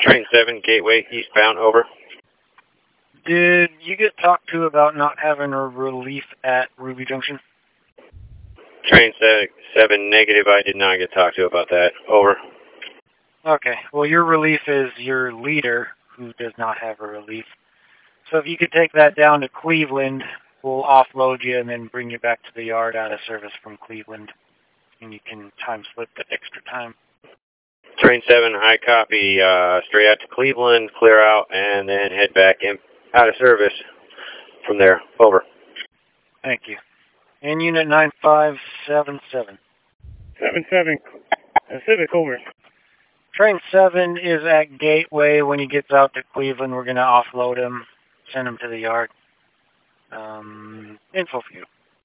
Train 7, Gateway, eastbound, over. Did you get talked to about not having a relief at Ruby Junction? Train 7, negative. I did not get talked to about that. Over. Okay. Well, your relief is your leader, who does not have a relief. So if you could take that down to Cleveland, we'll offload you and then bring you back to the yard out of service from Cleveland. And you can time slip the extra time. Train 7, high copy. Straight out to Cleveland, clear out, and then head back in, out of service from there. Over. Thank you. And Unit 9577. 77, Civic, over. Train 7 is at Gateway. When he gets out to Cleveland, we're going to offload him, send him to the yard. Info for you.